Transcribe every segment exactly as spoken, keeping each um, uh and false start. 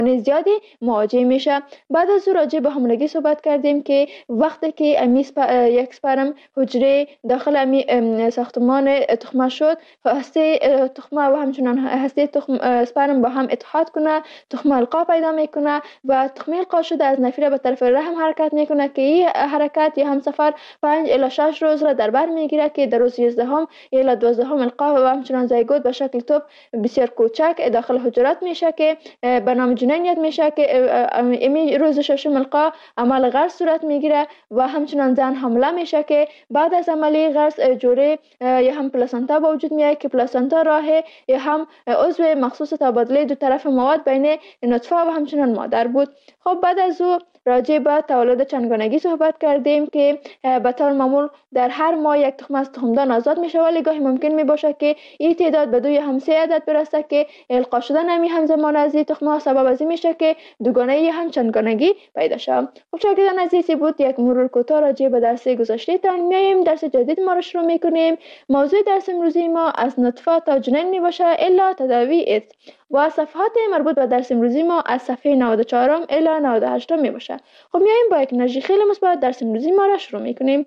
زیادی مواجه میشه. بعد از او راجع به حاملگی صحبت کردیم که وقتی که امی سپ... یک سپرم حجره داخل امی ساختمان تخمه شد، هسته تخمه و همچنان هسته تخم سپرم با هم اتحاد کنه، تخمه القا پیدا میکنه و تخمه القا شده از نفیره به طرف رحم حرکت میکنه که این حرکت یا هم سفر پنج الی شش روز را در بر میگیره که در روز یازدهم الی دوازدهم القا و همچنان زایگوت به شکل توپ بسیار کوچک داخل حجرات میشه که به نام جنین یاد میشه که امی روز ششم القا عمل غرس صورت میگیره و همچنان زن حامله میشه که بعد از عملی غرس جوره یا هم پلاسنتا به وجود میاد که پلاسنتا راه یا هم عضو مخصوص تبادله دو طرف مواد بین نطفه و همچنان مادر بود. خب بعد از او راجع به تولد چندگانگی صحبت کردیم که به طور معمول در هر ماه یک تخم از تخمدان آزاد میشه، ولی گاهی ممکن می باشه که این تعداد به دو یا هم سه عدد برسه که القا شدن امی همزمان از این تخم ها سبب از این میشه که دوگانه یا هم چندگانگی پیدا شود. خب شاگردان عزیزی بود یک مرور کوتاه راجع به درس گذشته تان. میایم درس جدید ما را شروع میکنیم. موضوع درس امروزی ما از نطفه تا جنین می باشه الا تداوی است و صفحات مربوط به درس امروزی ما از صفحه نود و چهار الی نود و هشت می باشه. خب میایم با یک انرژی خیلی مثبت درس امروزی ما را شروع میکنیم.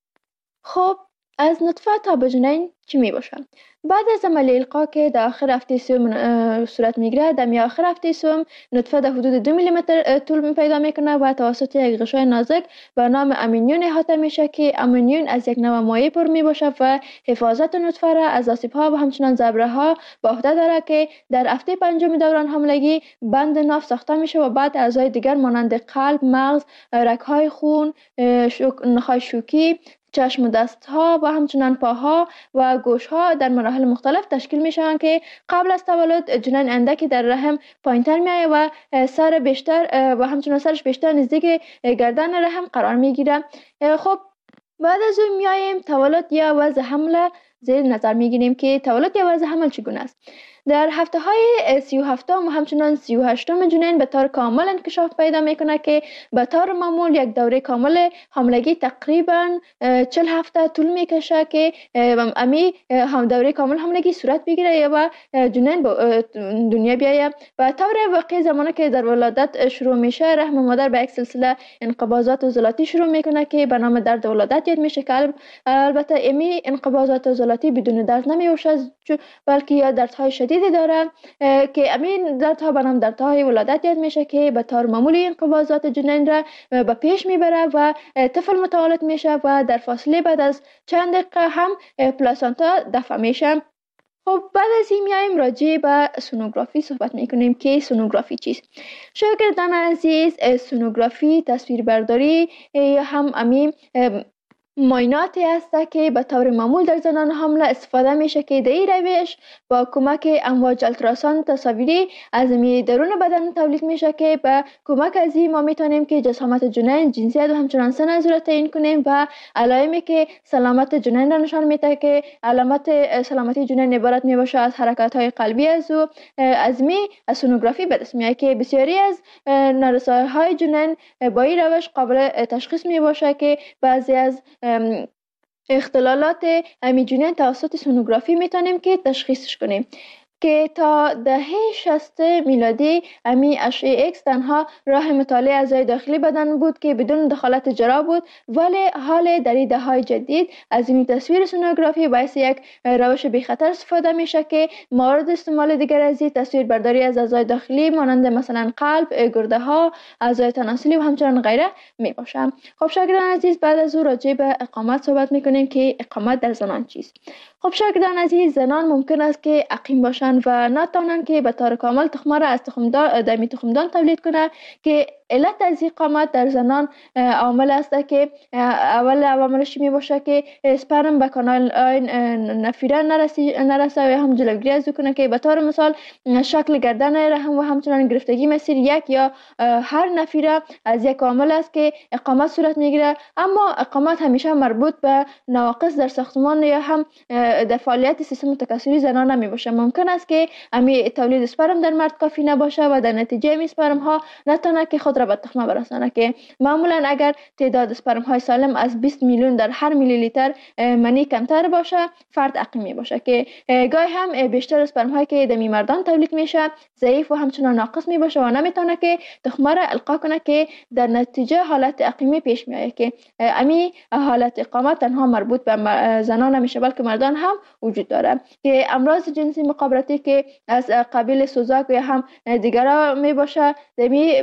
خب از نطفه تا به جنین چی می باشه؟ بعد از عمل القا که در آخر هفته سوم صورت میگیره، در می آخر هفته سوم نطفه در حدود دو میلی متر طول پیدا میکنه و توسط یک غشای نازک به نام امینیون احاطه میشه که امینیون از یک نوع مایع پر می باشه و حفاظت نطفه را از آسیب ها و همچنان ضربه ها به عهده داره که در هفته پنجم دوران حاملگی بند ناف ساخته میشه و بعد اعضای دیگر مانند قلب، مغز، رگ‌های خون، نخاع شوکی، چشم و دست ها و همچنان پاها و گوش ها در مراحل مختلف تشکیل می شوند که قبل از تولد جنین اندکی در رحم پایینتر می آید و سر بیشتر و همچنان سرش بیشتر نزدیک گردن رحم قرار می گیره. خب بعد از اون می آییم تولد یا وضع حمل زیر نظر می گیریم که تولد یا وضع حمل چگونه است. در هفته های سی و هفتم و همچنان سی و هشتم جنین به طور کامل انکشاف پیدا میکنه که به طور معمول یک دوره کامل حاملگی تقریبا چهل هفته طول میکشه که امی هم دوره کامل حاملگی صورت بگیره و جنین به دنیا بیاید. و طور واقعی زمانی که در ولادت شروع میشه، رحم مادر به یک سلسله انقباضات عضلاتی شروع میکنه که به نام درد ولادت یاد میشه که البته امی انقباضات عضلاتی بدون درد نمیوشه بلکه یا دردهای شدید داره که امین دردها به نام دردهای ولادت یاد میشه که به طور معمولی انقباضات جنین را به پیش میبره و طفل متولد میشه و در فاصله بعد از چند دقیقه هم پلاسنتا دفع میشه. خب بعد از این میایم راجع به سونوگرافی صحبت میکنیم که سونوگرافی چیست. شاگردان عزیز، سونوگرافی تصویربرداری یا هم امین معایناتی هست که به طور معمول در زنان حامله استفاده میشه که در این روش با کمک امواج التراساند تصاویری از می درون بدن تولید میشه که به کمک از این ما میتونیم که جسامت جنین، جنسیت و همچنان سن از را تعیین کنیم و علائمی که سلامت جنین را نشان میده که علامت سلامتی جنین عبارت میباشه از حرکات های قلبی از او از می از سونوگرافی به دست میاد که بسیاری از نارسایی های جنین با این روش قابل تشخیص میباشه که بعضی از اختلالات امی جنین توسط سونوگرافی میتونیم که تشخیصش کنیم که تا دهه شصت میلادی امی اشعه ایکس تنها راه مطالعه اعضای داخلی بدن بود که بدون دخالت جراح بود، ولی حال در این دهه‌های جدید از این تصویر سونوگرافی باعث یک روش بی خطر استفاده میشه که مورد استعمال دیگر از این تصویر برداری از اعضای داخلی مانند مثلا قلب، گرده ها، اعضای تناسلی و همچنان غیره می باشه. خب شاگردان عزیز، بعد از او راجع به اقامت صحبت میکنیم که اقامت در زنان چیست. خب شاگردان عزیز، زنان ممکن است که عقیم باشند و نتوانند که به طور کامل تخمه را از تخمدان دمی تخمدان تولید کنند که علت از اقامت در زنان عامل است که اول عواملش می باشه که اسپرم به کانال نفیره نرسه و هم جلوگیری از کنه که به طور مثال شکل گردن رحم و همچنان گرفتگی مسیر یک یا هر نفیره از یک عامل است که اقامت صورت میگیره. اما اقامت همیشه مربوط به نواقص در ساختمان یا هم در فعالیت سیستم تکثری زنان نمی باشه. ممکن است که امی تولید اسپرم در مرد کافی نباشه و در نتیجه امی اسپرم ها نتونه که خود را به تخمه برسانه که معمولا اگر تعداد اسپرم های سالم از بیست میلیون در هر میلی لیتر منی کمتر باشه فرد عقیمی باشه که گاهی هم بیشتر اسپرم هایی که دمی مردان تولید میشه ضعیف و همچنان ناقص می باشه و نمیتونه که تخمه را القا کنه که در نتیجه حالت عقیمی پیش میآید که امی حالت اقامت تنها مربوط به زنان نمیشه بلکه مردان هم وجود داره که امراض جنسی مخابراتی که از قبیل سوزاک یا هم دیگرها می باشه دمی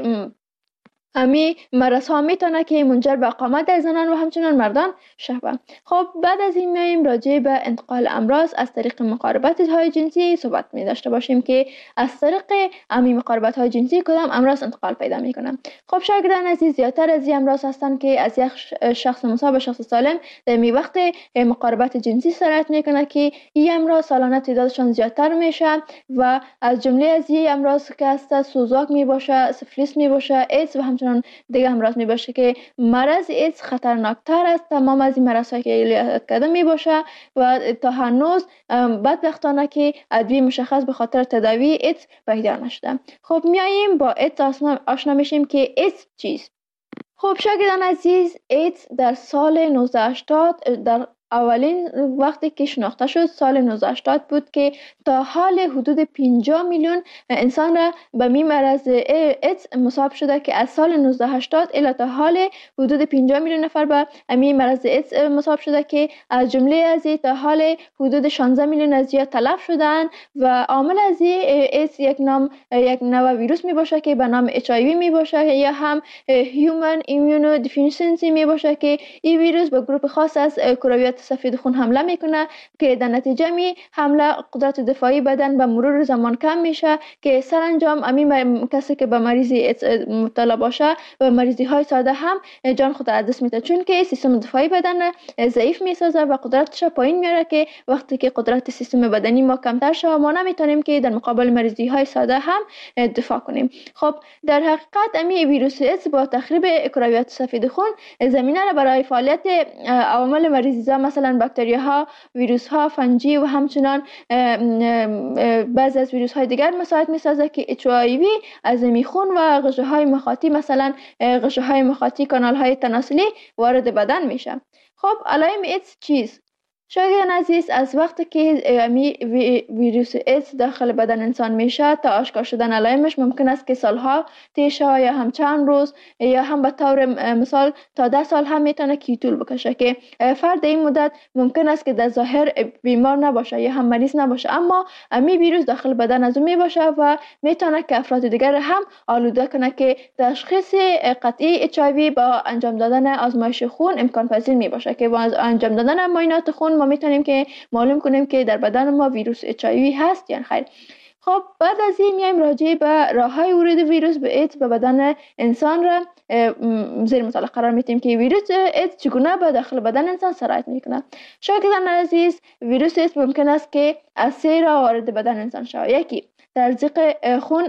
امی مرض ها میتونه که منجر به اقامت در زنان و همچنان مردان شود. خب بعد از این میایم راجع به انتقال امراض از طریق مقاربت های جنسی صحبت می داشته باشیم که از طریق امی مقاربت های جنسی کدام امراض انتقال پیدا میکنه. خب شاگردان عزیز زیادتر از این امراض هستند که از یک شخص مصاب به شخص سالم در می وقت مقاربت جنسی سرایت میکنه که این امراض سالانه تعدادشان زیادتر میشه و از جمله از این امراض که هست سوزاک می باشه، سفلیس می باشه، ایدز و همچنان دیگه امراض می باشه که مرض ایدز خطرناکتر است تمام از این مرض که یاد کرده می باشه و تا هنوز بدبختانه که ادویه مشخص به خاطر تداوی ایدز پیدا نشده. خب میاییم با ایدز آشنا میشیم که ایدز چیست. خب شاگردان عزیز ایدز در سال نوزده هشتاد در اولین وقتی که شناخته شد سال نوزده هشتاد بود که تا حال حدود پنجاه میلیون انسان را به می مرض ایدز مصاب شده که از سال نوزده هشتاد الی تا حال حدود پنجاه میلیون نفر به می مرض ایدز مصاب شده که از جمله از تا حال حدود شانزده میلیون از یا تلف شدن و عامل از ایدز یک نام یک نوع ویروس می باشه که به نام اچ آی وی می باشه یا هم هیومن ایمیونو دیفیشنسی می باشه که این ویروس به گروه خاص از کرویات سفید خون حمله میکنه که در نتیجه می حمله قدرت دفاعی بدن به مرور زمان کم میشه که سرانجام امی کسی که به مریضی مبتلا باشه و مریضی های ساده هم جان خود از دست میده چون که سیستم دفاعی بدن ضعیف میسازه و قدرتش پایین میاره که وقتی که قدرت سیستم بدنی ما کمتر شه ما نمیتونیم که در مقابل مریضی های ساده هم دفاع کنیم. خب در حقیقت امی ویروس ایدز با تخریب کرویات سفید خون زمینه را برای فعالیت عوامل مریضی مثلا باکتری ها، ویروس ها، فنجی و همچنان بعضی از ویروس های دیگر مساعد می سازه که اچ آی وی از میخون و غشه های مخاطی مثلا غشه های مخاطی کانال های تناسلی وارد بدن میشه. خب علائم ایدز چیست؟ شاگردان عزیز از وقتی که وی ویروس ایدز داخل بدن انسان میشه تا آشکار شدن علائمش ممکن است که سالها طی شه یا هم چند روز یا هم به طور مثال تا ده سال هم میتونه که طول بکشه که فرد این مدت ممکن است که در ظاهر بیمار نباشه یا هم مریض نباشه اما امی ویروس داخل بدن از اون میباشه و میتونه که افراد دیگر هم آلوده کنه که تشخیص قطعی اچ آی وی با انجام دادن آزمایش خون امکان پذیر میباشه که با انجام دادن معاینات خون ما میتونیم که معلوم کنیم که در بدن ما ویروس اچ آی وی هست یا خیر. خب بعد از این میایم راجع به راههای ورود ویروس به ایدز به بدن انسان را زیر مطالعه قرار میدیم که ویروس ایدز چگونه به داخل بدن انسان سرایت میکنه. شاگردان عزیز ویروس ایدز ممکن است که از سه راه وارد بدن انسان شود. یکی تزریق خون،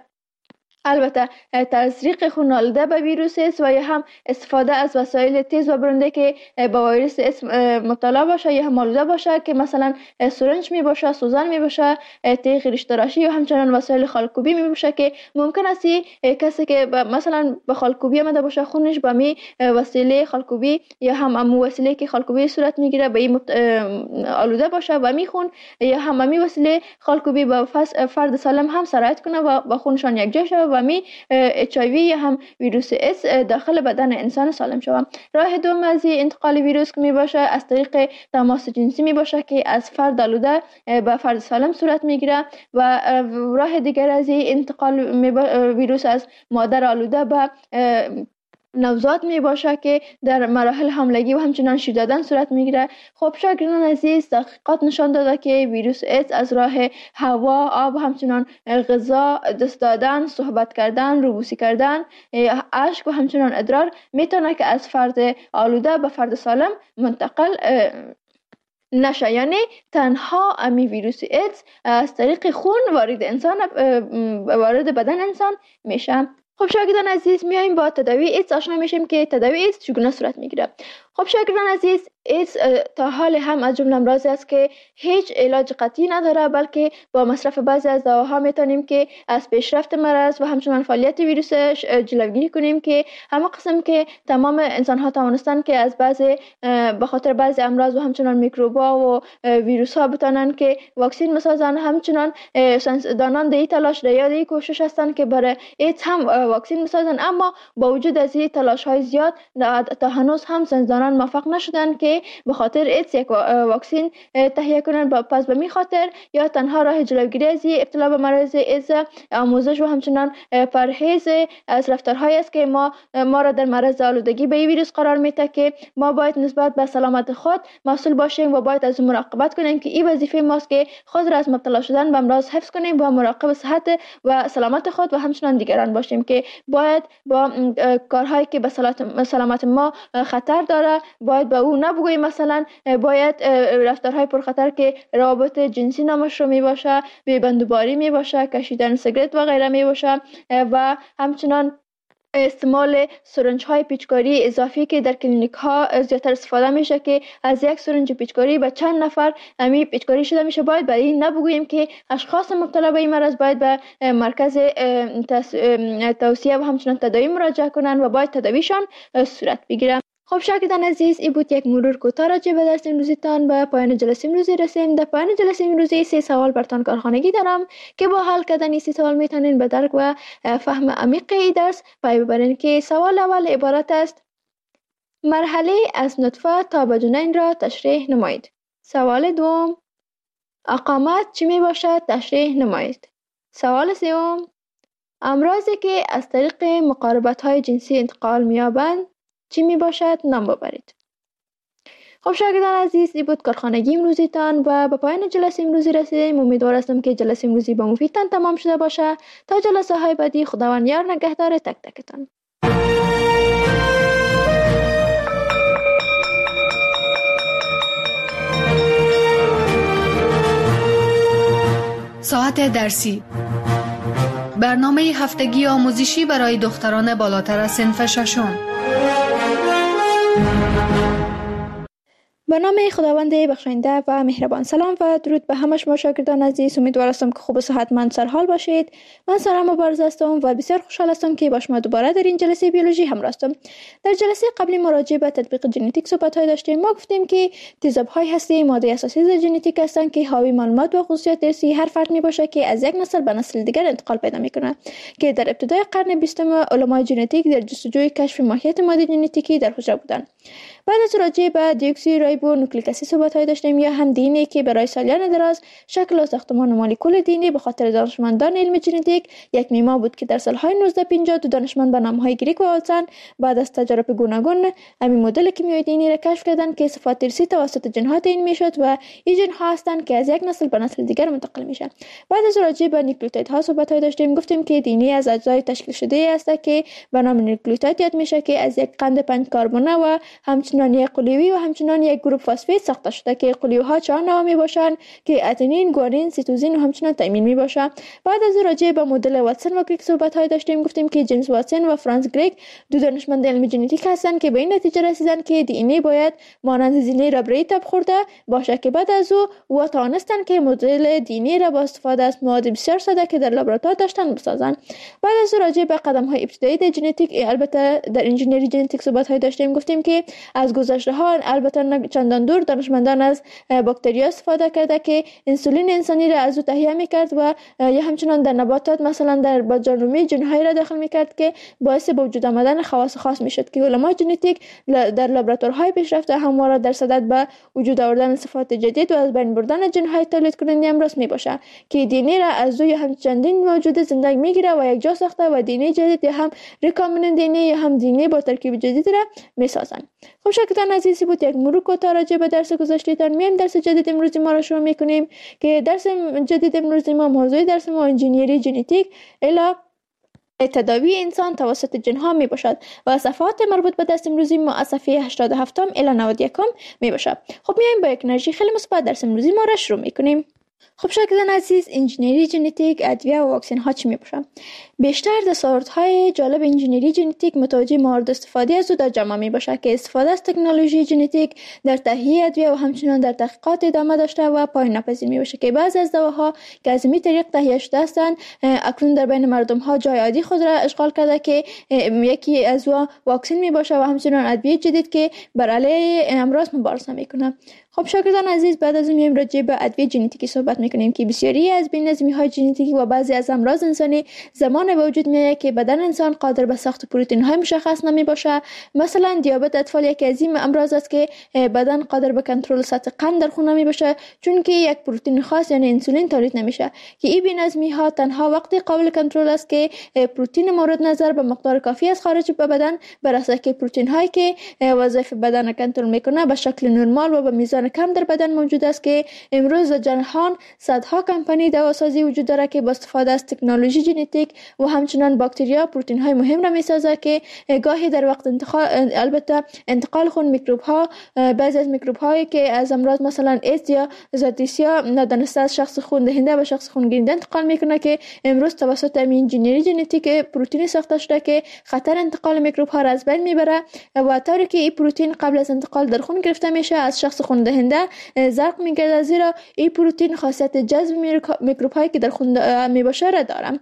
البته تزریق خون آلوده به ویروس ایدز و یا هم استفاده از وسایل تیز و برنده که با ویروس ایدز مبتلا باشه یا هم آلوده باشه که مثلا سرنج می باشه، سوزن می باشه، تیغ ریش تراشی و همچنان وسایل خالکوبی می باشه که ممکن است کسی که مثلا به خالکوبی آمده باشه خونش با می وسیله خالکوبی یا هم امو وسیله که خالکوبی صورت میگیره به این آلوده باشه و می خون یا هم می وسیله خالکوبی با فرد سالم هم سرایت کنه و با خونشان یک جا شه و می اچ آی وی یا هم ویروس ایدز داخل بدن انسان سالم شود. راه دوم از انتقال ویروس که می باشه از طریق تماس جنسی می باشه که از فرد آلوده به فرد سالم صورت میگیره و راه دیگر از انتقال ویروس از مادر آلوده به نوزاد می باشه که در مراحل حاملگی و همچنان شیر دادن صورت میگیره. خب شاگردان عزیز تحقیقات نشان داده که ویروس ایدز از راه هوا، آب و همچنان غذا، دست دادن، صحبت کردن، روبوسی کردن، اشک و همچنان ادرار میتونه که از فرد آلوده به فرد سالم منتقل نشه. یعنی تنها امی ویروس ایدز از طریق خون وارد انسان وارد بدن انسان میشه. خب شاگردان عزیز میایم با تداوی ایدز آشنا میشیم که تداوی ایدز چگونه صورت میگیره. خب شاگردان عزیز، ایدز تا حال هم از جمله امراضی است که هیچ علاج قطعی نداره، بلکه با مصرف بعضی از دواها میتونیم که از پیشرفت مرض و همچنان فعالیت ویروسش جلوگیری کنیم که همه قسم که تمام انسان ها توانستن که از بعضی به خاطر بعضی امراض و همچنان میکروبا و ویروس ها بتونن که واکسین مسازن. همچنان ساینسدانان دی تلاش دی دی کوشش هستن که برای ایدز هم واکسین مسازن، اما با وجود از این تلاش های زیاد تا هنوز هم ساینسدانان موفق نشدن که به خاطر ایدز یک واکسین تهیه کنن. پس به می خاطر یا تنها راه جلوگیری از ابتلا به مرض ایدز آموزش و همچنان پرهیز از رفتارهایی است که ما ما را در معرض آلودگی به این ویروس قرار میده که ما باید نسبت به سلامت خود مسئول باشیم و باید از مراقبت کنیم که این وظیفه ماست که خود را از مبتلا شدن به امراض حفظ کنیم و مراقب صحت و سلامت خود و همچنان دیگران باشیم که باید با کارهایی که به سلامت ما خطر داره باید به او نبگوییم. مثلا باید رفتارهای پرخطر که روابط جنسی نامشروع می باشه، بی‌بندوباری می باشه، کشیدن سیگرت و غیره می باشه و همچنان استعمال سرنج های پیچکاری اضافی که در کلینیک ها زیادتر استفاده میشه که از یک سرنج پیچکاری به چند نفر امی پیچکاری شده میشه. باید برای این نبگوییم که اشخاص مبتلا به این مرض باید به مرکز توصیه و همچنان تداوی مراجعه کنند و باید تداویشان صورت بگیره. خب شاگردان عزیز، این بود یک مرور کوتاه راجع به درس امروزیتان. به پایان جلسه امروزی رسیم. در پایان جلسه امروزی سه سوال برتان کارخانگی دارم که با حل کردن این سه سوال میتونین به درک و فهم عمیق این درس پی ببرین که سوال اول عبارت است: مرحله از نطفه تا به جنین را تشریح نمایید. سوال دوم: اقامت چی می باشد؟ تشریح نمایید. سوال سوم: امراضی که از طریق مقاربت های جنسی انتقال می‌یابند چی می باشد؟ نام ببرید. خب شاگردان عزیز، این بود کارخانگی امروزیتان و به پایان جلسه امروزی رسیدیم. امیدوار هستم که جلسه امروزی با مفیدتان تمام شده باشه. تا جلسه های بعدی، خداوند یار نگهدار تک تکتان. ساعت درسی، برنامه هفتگی آموزشی برای دختران بالاتر از صنف ششم. به نام خداوند بخشاینده و مهربان. سلام و درود به همه شما شاگردان عزیز. امیدوار هستم که خوب و صحتمند سرحال باشید. من سارا مبارز هستم و بسیار خوشحال هستم که با شما دوباره در این جلسه بیولوژی همراه هستم. در جلسه قبلی ما راجع به تطبیق ژنتیک صحبت‌های داشتیم. ما گفتیم که تیزاب‌های هستی ماده اساسی ژنتیک هستند که حاوی معلومات و خصوصیات ارثی هر فرد میباشه که از یک نسل به نسل دیگر انتقال پیدا میکنه که در ابتدای قرن بیستم علمای ژنتیک در جستجوی کشف ماهیت ماده ژنتیکی در حجره بودند. بعد از راجع به دیوکسی رایبو نوکلیک اسید صحبت‌های داشتیم یا هم دی ان ای که برای سالیان دراز شکل و ساختمان مولکول دی ان ای به خاطر دانشمندان علم ژنتیک یک معما بود که در سال‌های نوزده پنجاه دو دانشمند به نام‌های گریک و والسن بعد از تجارب گوناگون همین مدل کیمیایی دی ان ای را کشف کردند که صفات ارثی توسط ژن‌ها تعیین می‌شد و این ژن‌ها هستند که از یک نسل به نسل دیگر منتقل میشن. بعد از راجع به نیوکلیوتیدها صحبت‌های داشتیم. گفتیم که دی ان ای از اجزای تشکیل شده است که به نام نیوکلیوتید یاد میشه که از یک قند پنج کربونه و همچنین یک قلوی و همچنین یک گروپ فسفید ساخته شده که قلوها چهار نوع می باشند که اتنین، گوارین، سیتوزین و همچنین تایمین می باشه. بعد از راجع به مدل واتسون و کریک صحبت های داشتیم. گفتیم که جیمز واتسون و فرانس کریک دو دانشمند علم ژنتیک هستند که به این نتیجه رسیدند که دی ان ای باید مانند زینه ربری تب خورده باشه که بعد از او و توانستند که مدل دی ان ای را با استفاده از مواد بسیار ساده که در لابراتوار داشتن بسازند. بعد از راجع به قدم های ابتدایی در ژنتیک البته در انجینری ژنتیک صحبت های داشتیم. گفتیم که از گذشته ها البته نه چندان دور دانشمندان از باکتریا استفاده کرده که انسولین انسانی را از او تهیه میکرد و یا همچنان در نباتات مثلا در باجانومی ژن‌هایی را داخل میکرد که باعث به وجود آمدن خواص خاص میشد که علمای ژنتیک در لابراتوارهای پیشرفته همواره در صدد به وجود آوردن صفات جدید و از بین بردن ژن‌های تولید کننده امراض میباشه که دی ان ای را از او یا هم چندین موجود زنده میگیره و یک جا ساخته و دی ان ای جدید یا هم ریکامبیننت دی ان ای یا هم دی ان ای با ترکیب جدید را میسازن. خب شاگردان عزیزی بود یک مرور کوتاه راجع به درس گذشته‌تان. میایم درس جدید امروزی ما را شروع میکنیم که درس جدید امروزی ما موضوع درس ما انجینیری ژنتیک الی تداوی انسان توسط ژن‌ها می باشد و صفحات مربوط به درس امروزی ما از صفحه هشتاد و هفت الی نود و یک می باشد. خب میایم با یک انرژی خیلی مثبت درس امروزی ما را شروع میکنیم. خب شاگردان عزیز، انجینری ژنتیک، ادویه و واکسن ها چی میباشن؟ بیشتر دستاوردهای جالب انجینری ژنتیک متوجه موارد استفاده از او در جامعه میباشه که استفاده از تکنولوژی ژنتیک در تهیه ادویه و همچنین در تحقیقات ادامه داشته و پایان ناپذیر میباشه که بعضی از دواها که از این طریق تهیه شده هستند اکنون در بین مردم ها جای عادی خود را اشغال کرده که یکی از او واکسن میباشه و همچنین ادویه جدید که بر علیه امراض مبارزه میکنه. خب شاگردان عزیز، بعد از این راجع به ادویه ژنتیکی صحبت میکنیم که بسیاری از بی‌نظمی‌های ژنتیکی و بعضی از امراض انسانی زمان به وجود میاد که بدن انسان قادر به ساخت پروتئین‌های مشخص نمیباشه. مثلا دیابت اطفال یکی از این امراض است که بدن قادر به کنترل سطح قند در خون نمیباشه چون که یک پروتئین خاص یعنی انسولین تولید نمیشه که این بی‌نظمی‌ها تنها وقتی قابل کنترل است که پروتئین مورد نظر به مقدار کافی از خارج به بدن برسه که پروتئین‌هایی که وظایف بدن را کنترل میکنه به شکل نرمال و به میزان کم در بدن موجود است که امروز در جهان صدها کمپانی دواسازی وجود داره که با استفاده از تکنولوژی ژنتیک و همچنان باکتریا پروتئین های مهم را میسازه که گاهی در وقت انتقال البته انتقال خون میکروب ها بعضی از میکروب هایی که از امراض مثلا ایدز یا زادیسیا نادانسته از شخص خون دهنده به شخص خون گیرنده انتقال میکنه که امروز توسط انجینری ژنتیک پروتئین ساخته شده که خطر انتقال میکروب ها را از بین میبره و طوری که این پروتئین قبل از انتقال در خون گرفته میشه از شخص خون دهنده زرق میگرده، زیرا این پروتئین خاصیت جذب میکروب هایی که در خون میباشه را داره.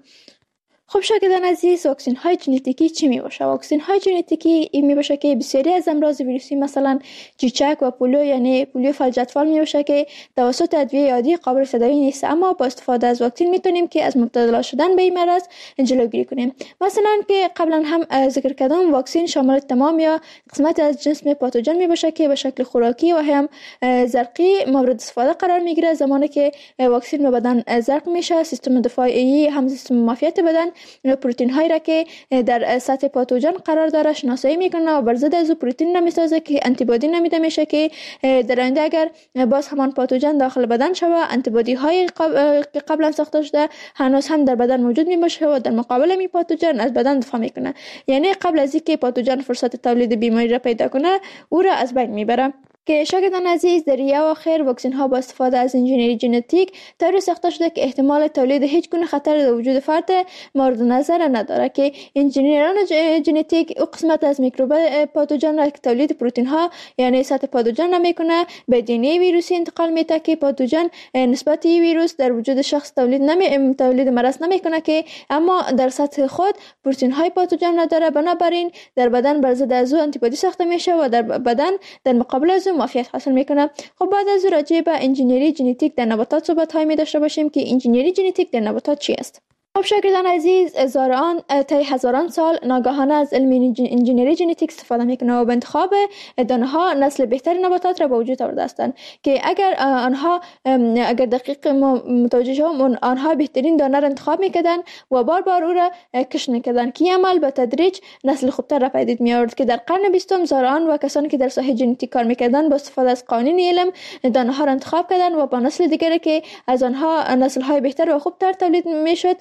خب شاگردان عزیز، واکسن های ژنتیکی چی می باشه؟ واکسن های ژنتیکی این می باشه که بسیاری از امراض ویروسی مثلا چیچک و پولیو یعنی پولیو فلج اطفال می باشه که توسط ادویه عادی قابل تداوی نیست، اما با استفاده از واکسن میتونیم که از مبتلا شدن به این مرض جلوگیری کنیم. مثلا که قبلا هم ذکر کردم واکسن شامل تمام یا قسمت از جسم پاتوژن می باشه که به شکل خوراکی و هم زرقی مورد استفاده قرار میگیره. زمانی که واکسن به بدن زرق میشه، سیستم دفاعی هم سیستم معافیت بدن پروتئین هایی را که در سطح پاتوژن قرار داره شناسایی میکنه و بر ضد از پروتئین را میسازه که آنتی بادی نمیده میشه که در آینده اگر باز همان پاتوژن داخل بدن شوه آنتی بادی های که قبلا ساخته شده هنوز هم در بدن موجود میباشه و در مقابل می پاتوژن از بدن دفاع میکنه، یعنی قبل از اینکه پاتوژن فرصت تولید بیماری را پیدا کنه او را از بین میبره. که شاگردان عزیز، در ریه و آخر واکسن ها با استفاده از انجینری ژنتیک طوری ساخته شده که احتمال تولید هیچ گونه خطر در وجود فرد مورد نظر نداره که انجینران ژنتیک او قسمت از میکروب پاتوژن را که تولید پروتئین ها یعنی سطح پاتوژن را میکنه به دی ان ای ویروسی انتقال میده که پاتوژن نسبت ویروس در وجود شخص تولید نمی تولید مرض نمیکنه که اما در سطح خود پروتئین های پاتوژن را داره، بنابراین در بدن بر ضد از او آنتی بادی ساخته میشه و در بدن در مقابل از معافیت حاصل میکنه. خب بعد از راجع به انجینری ژنتیک در نباتات صحبت های می داشته باشیم که انجینری ژنتیک در نباتات چی است؟ خب شاگردان عزیز، هزاران تا هزاران سال ناگهانه از علم انجینری ژنتیک استفاده میکنه و به انتخاب دانه ها نسل بهتر نباتات را به وجود آورده هستند که اگر آنها اگر دقیق متوجه شویم آنها بهترین دانه را انتخاب میکردن و بار بار او را کشت میکردن که عمل به تدریج نسل خوبتر را پدید می آورد که در قرن بیستم زارعان و کسانی که در ساحه ژنتیک کار میکردن با استفاده از قوانین علم دانه ها را انتخاب کردن و با نسل دیگری که از آنها نسل های بهتر و خوبتر تولید میشد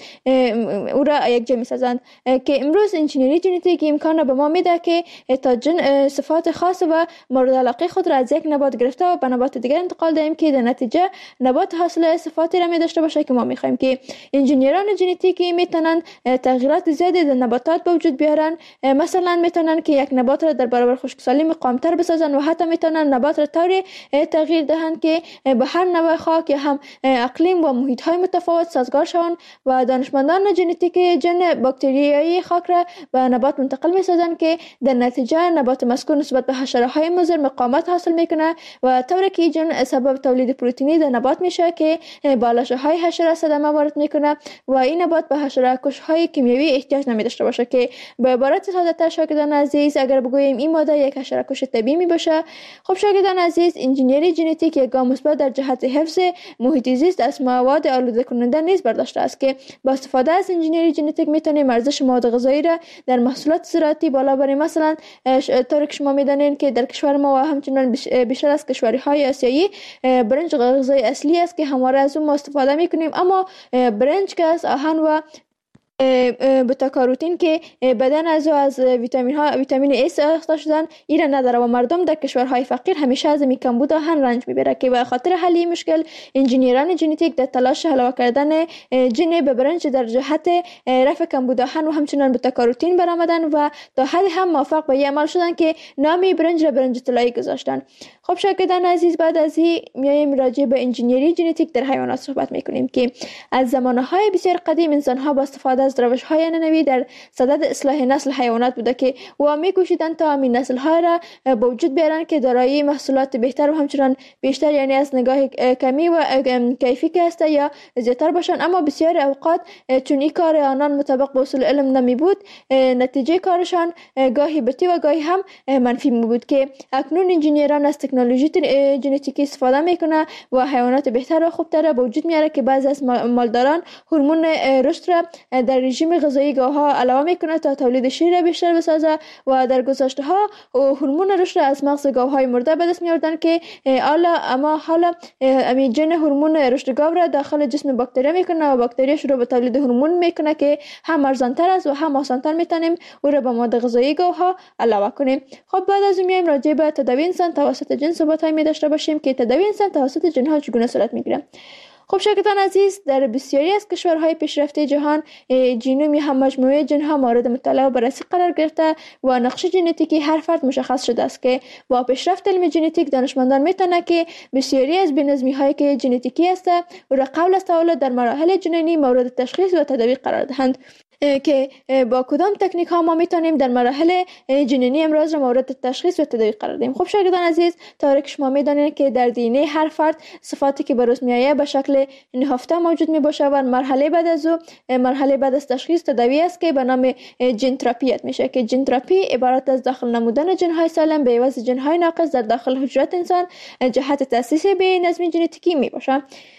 او را یک جا می‌سازند که امروز انجینری ژنتیک امکان را به ما میده که تا جن صفات خاص و مورد علاقه خود را از یک نبات گرفته و به نبات دیگر انتقال دهیم که در نتیجه نبات حاصل صفاتی را می داشته باشه که ما می‌خوایم. که انجینران ژنتیکی میتونن تغییرات زیادی در نباتات به وجود بیارن، مثلا میتونن که یک نبات را در برابر خشکسالی مقاوم‌تر بسازن و حتی میتونن نبات را طوری تغییر دهند که به هر نوع خاک یا هم اقلیم و محیط‌های متفاوت سازگار شوند و دانشمندان ژنتیک جن باکتریایی خاک را به نبات منتقل می‌سازند که در نتیجه نبات مذکور نسبت به حشره‌های مضر مقاومت حاصل میکنه و طوری که جن سبب تولید پروتئینی در نبات میشه که با لاشه‌های حشره صدمه وارد میکنه و این نبات به حشره‌کش‌های کیمیایی احتیاج نمی‌داشته باشه. که به عبارت ساده‌تر شاگردان عزیز اگر بگوییم این ماده یک حشره‌کش طبیعی میباشه. خب شاگردان عزیز، انجینری ژنتیک یک گام مثبت در جهت حفظ محیط زیست از مواد آلوده کننده نیز برداشته است که با استفاده از انجینری ژنتیک میتونیم ارزش مواد غذایی را در محصولات زراعتی بالا بریم. مثلا طور که شما میدانید که در کشور ما و همچنین بیشتر از کشورهای آسیایی برنج غذای اصلی است که همواره از اون ما استفاده میکنیم، اما برنج که از آهن و بتا کاروتین که بدن از از ویتامین ها ویتامین ای ساخته شدن ایران نداره و مردم در کشورهای فقیر همیشه از می کمبود آهن رنج میبره که به خاطر حل این مشکل انجینیران ژنتیک در تلاش علاوه کردن ژن به برنج در جهت رفع کمبود آهن و همچنان بتا کاروتین برآمدن و تا حد هم موفق به این عمل شدن که نام برنج را برنج طلایی گذاشتن. خب شاگردان عزیز، بعد از این میایم راجع به انجینیری ژنتیک در حیوانات صحبت میکنیم که از زمانهای بسیار قدیم انسان ها با استفاده از روش‌های نوین در صدد اصلاح نسل حیوانات بوده که و می‌کوشیدند تا همین نسل‌ها را به وجود بیارن که دارای محصولات بهتر و همچنان بیشتر، یعنی از نگاه کمی و کیفی که هست یا زیادتر باشن. اما بسیار اوقات چون این کار آنان مطابق با اصول علم نمی بود، نتیجه کارشان گاهی بتی و گاهی هم منفی می بود که اکنون انجینیران از تکنولوژی ژنتیکی استفاده میکنه و حیوانات بهتر و خوبتر به وجود میاره که بعضی از مالداران هورمون رشد را در رژیم غذایی گاه‌ها علاوه میکنه تا تولید شیر بیشتر بسازه و در گذشته ها هورمون رشد از مغز گاوهای مرده به دست می‌آوردن که حالا اما حالا امی ژن هورمون رشد گاو را داخل جسم باکتری میکنه و باکتری شروع به تولید هورمون میکنه که هم ارزان‌تر است و هم آسان‌تر میتونیم او را به مواد غذایی گاوها علاوه کنیم. خب بعد از اون میایم راجع به تداوی انسان توسط جن صحبت‌های می داشته باشیم که تداوی انسان توسط جن‌ها چگونه صورت میگیره. خب شاگردان عزیز، در بسیاری از کشورهای پیشرفته جهان ژنوم هم مجموعه جن‌ها مورد مطالعه و بررسی قرار گرفته و نقش ژنتیکی هر فرد مشخص شده است که با پیشرفت علم ژنتیک دانشمندان میتونن که بسیاری از بی‌نظمی‌هایی که ژنتیکی است و را قبل از تولد در مراحل جنینی مورد تشخیص و تداوی قرار دهند که با کدام تکنیک ها ما میتونیم در مراحل جنینی امراض را مورد تشخیص و تداوی قرار دهیم. خب شاگردان عزیز، طوری که شما میدانید که در دی ان ای هر فرد صفاتی که به روز میآید به شکل نهفته موجود می باشه و مرحله بعد از او مرحله بعد از تشخیص تداوی است که به نام ژن تراپی میشه که ژن تراپی عبارت از داخل نمودن ژن های سالم به عوض ژن های ناقص در داخل حجرات انسان جهت تاسیس به نظم ژنتیکی می باشه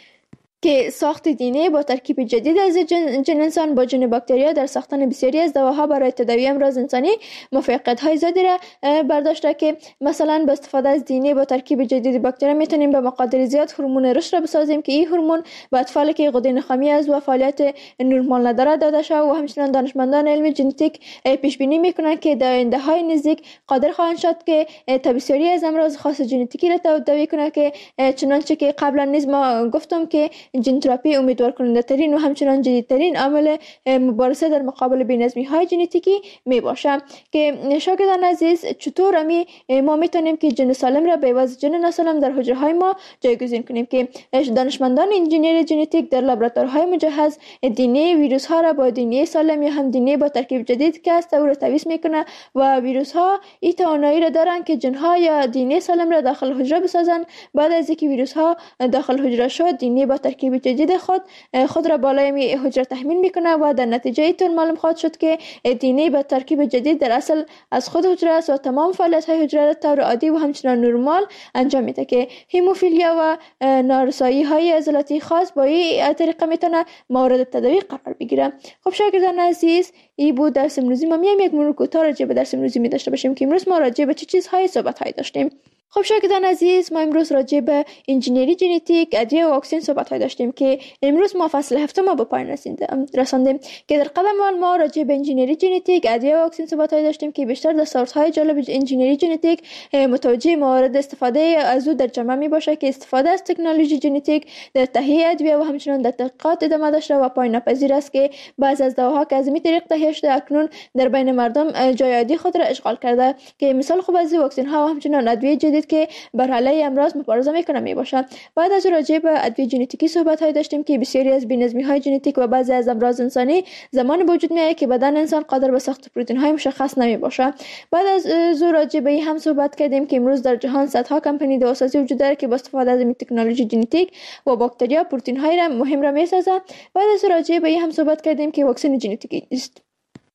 که ساخت دی ان ای با ترکیب جدید از جن, جن انسان با جن باکتریا در ساختن بسیاری از دواها برای تداوی امراض انسانی موفقیت های زیادی را برداشته که مثلا با استفاده از دی ان ای با ترکیب جدید باکتریا میتونیم به مقادیر زیاد هورمون رشد را بسازیم که این هورمون به اطفالی که غده نخامی از و فعالیت نورمال نداره داده شده و همچنین دانشمندان علم ژنتیک پیش بینی میکنند که در آینده های نزدیک قادر خواهند شد که تا بسیاری از امراض خاص ژنتیکی را تداوی کنند که چنانچه که قبلا نیز ما گفتم که ژن تراپی امیدوار کننده ترین و همچنان جدیدترین عامل مبارزه در مقابل بی‌نظمی های ژنتیکی می باشه. که شاگردان عزیز، چطور امی ما میتونیم که ژن سالم را به عوض ژن ناسالم در حجره های ما جایگزین کنیم که دانشمندان انجینیر ژنتیک در لابراتوارهای مجهز دی ان ای ویروس ها را با دی ان ای سالم یا هم دی ان ای با ترکیب جدید که است او را تمیز میکنه و ویروس ها این توانایی را دارن که ژن ها یا دی ان ای سالم را داخل حجره بسازن. بعد از اینکه ویروس ها داخل حجره شد، دی ان ای با ترکیب جدید خود خود را بالای حجره تحمیل میکنه و در نتیجه اینطور معلوم خواهد شد که دی ان ای با ترکیب جدید در اصل از خود حجره است و تمام فعالیت های حجره را طور عادی و همچنان نرمال انجام میده که هموفیلیا و نارسایی های عضلاتی خاص با این طریقه میتونه مورد تداوی قرار بگیره. خب شاگردان عزیز، این بود درس امروزی. ما میایم یک مرور کوتاه راجع به درس امروزی می داشته باشیم که امروز ما راجع به چه چیزهای صحبت های داشتیم. خب شاگردان عزیز، ما امروز راجع به انجینری ژنتیک، ادویه و واکسن صحبت های داشتیم که امروز ما فصل هفتم ما به پایان رساندیم که در قدم اول ما راجع به انجینری ژنتیک، ادویه و واکسن صحبت های داشتیم که بیشتر دستاوردهای جالب انجینری ژنتیک متوجه موارد استفاده از او در جامعه می باشه که استفاده از تکنولوژی ژنتیک در تهیه ادویه و همچنین در تحقیقات ادامه داشته و پایان ناپذیر است که بعضی از دواها که از این طریق تهیه شده اکنون در بین مردم جای عادی خود را اشغال کرده که مثال خوب از واکسن ها و همچنین ادویه جدید که بر علیه امراض مبارزه میکنه می باشد. بعد از راجع به ادویه ژنتیکی صحبت های داشتیم که بسیاری از بی‌نظمی های ژنتیک و بعضی از امراض انسانی زمان وجود میاد که بدن انسان قادر به ساخت پروتئین های مشخص نمی باشه. بعد از زو راجع به هم صحبت کردیم که امروز در جهان صدها کمپانی دواسازی وجود داره که با استفاده از این تکنولوژی ژنتیک و باکتریا پروتئین های را مهم را میسازه. بعد از راجع به هم صحبت کردیم که واکسن ژنتیکی است.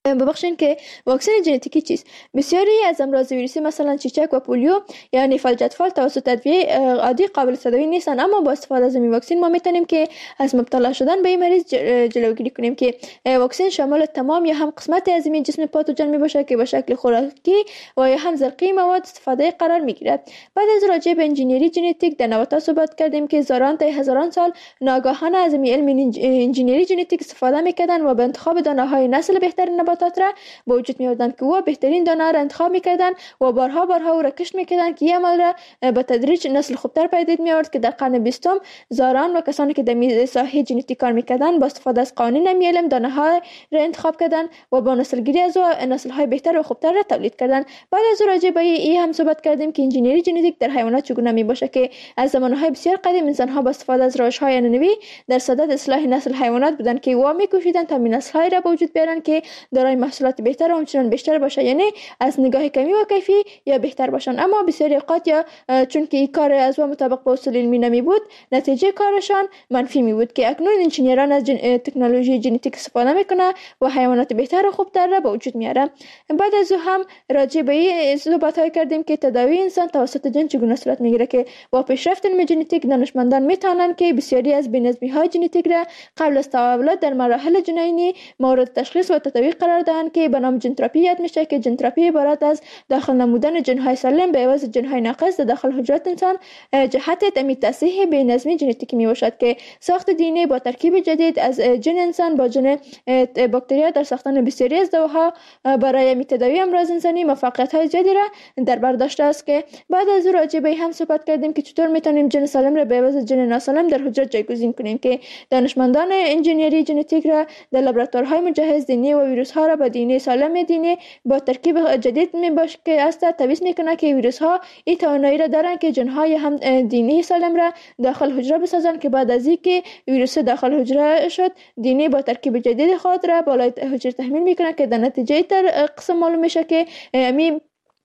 ببخشید که واکسن ژنتیکی چیست. بسیاری از امراض ویروسی مثلا چیچک و پولیو یعنی فلج اطفال توسط ادویه عادی قابل تداوی نیستن، اما با استفاده از این واکسن ما میتونیم که از مبتلا شدن به این مریض جلوگیری کنیم که واکسن شامل تمام یا هم قسمت از این جسم پاتوژن میباشه که به شکل خوراکی و یا هم زرقی مواد استفاده قرار میگیرد. بعد از راجع به انجینری ژنتیک در نباتات صحبت کردیم که هزاران تا هزاران سال ناگهانه از علم انجینری ژنتیک استفاده میکردن و به انتخاب دانه های نسل بهترین نباتات را به وجود می‌آوردند که او بهترین دانه را انتخاب می‌کردند و بارها بارها او را کشف می‌کردند که این عمل را به تدریج نسل خوبتر پدید می‌آورد که در قرن بیستم زاران و کسانی که در ساحه ژنتیک کار می‌کردند با استفاده از قوانین علم دانه‌ها را انتخاب کردند و با نسل‌گیری از او نسل‌های بهتر و خوبتر را تولید کردند. بعد از راجع به این هم صحبت کردیم که انجینری ژنتیک در حیوانات چگونه می‌باشه که از زمان‌های بسیار قدیم انسان‌ها با استفاده از روش‌های عنعنوی در صدد اصلاح نسل حیوانات بودند که او می‌کوشیدند تا نسل‌های را به وجود بیارند که دارای محصولات بهتر و همچنان بیشتر باشه، یعنی از نگاه کمی و کیفی یا بهتر باشن. اما بسیاری اوقات یا چون که این کار از و مطابق با اصول علمی نمی بود نتیجه کارشان منفی می بود که اکنون انجینیران از جن... تکنولوژی ژنتیک استفاده میکنه و حیوانات بهتر و خوبتر را به وجود میاره. بعد از او هم راجع به این صحبت های کردیم که تداوی انسان توسط جن چگونه صورت میگیره که با پیشرفت علم ژنتیک دانشمندان میتونن که بسیاری از بی‌نظمی های ژنتیک را قبل از تولد در مراحل جنینی مورد تشخیص و تداوی قرار دهند که به نام جن تراپی یاد میشه که جن تراپی عبارت از داخل نمودن جن‌های سالم به عوض جن‌های ناقص در داخل حجرات انسان جهت تامین تصحیح بی‌نظمی ژنتیکی میباشد که ساخت دی ان ای با ترکیب جدید از جن انسان با جن باکتریا در ساختن بسیاری از دواها برای تداوی امراض انسانی موفقیت‌های زیادی را در بر داشته است. که بعد از او راجع به هم صحبت کردیم که چطور میتونیم جن سالم را به عوض جن ناسالم در حجره جایگزین کنیم که دانشمندان انجینری ژنتیک را در لابراتوارهای مجهز دی ان ای و ویروس ها را با دی ان ای سالم دی ان ای با ترکیب جدید میباشه که است تویست میکنه که ویروس ها این توانایی را دارن که جن های هم دی ان ای سالم را داخل حجره بسازن که بعد از اینکه ویروس داخل حجره شد دی ان ای با ترکیب جدید خود را بالای حجره تحمیل میکنه که در نتیجه در قسم معلوم میشه که می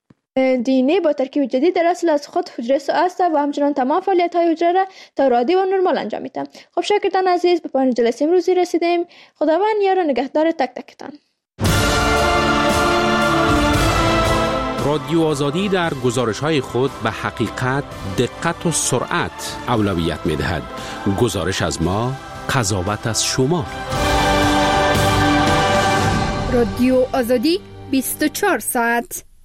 دی ان ای با ترکیب جدید در اصل از خود حجره است و همچنان تمام فعالیت های حجره را طور عادی و نرمال انجام میده. خب شاگردان عزیز به پایان جلسه امروزی رسیدیم. خداوند یار و نگهدار تک تکتان. رادیو آزادی در گزارش‌های خود به حقیقت، دقت و سرعت اولویت می‌دهد. گزارش از ما، قضاوت از شما. رادیو آزادی بیست و چهار ساعت